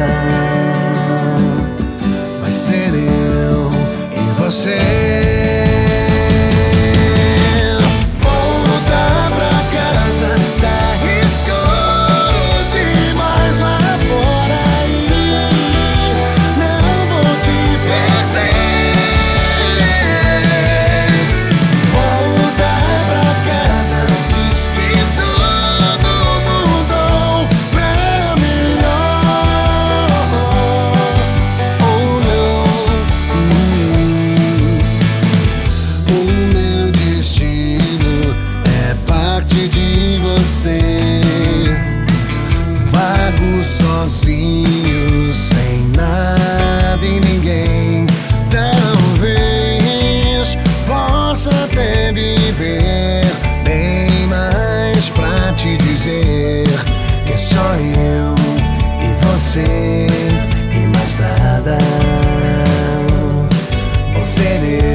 nada. Vai ser eu e você. Vago sozinho, sem nada e ninguém. Talvez possa até viver bem mais pra te dizer que é só eu e você e mais nada. Vou ser eu.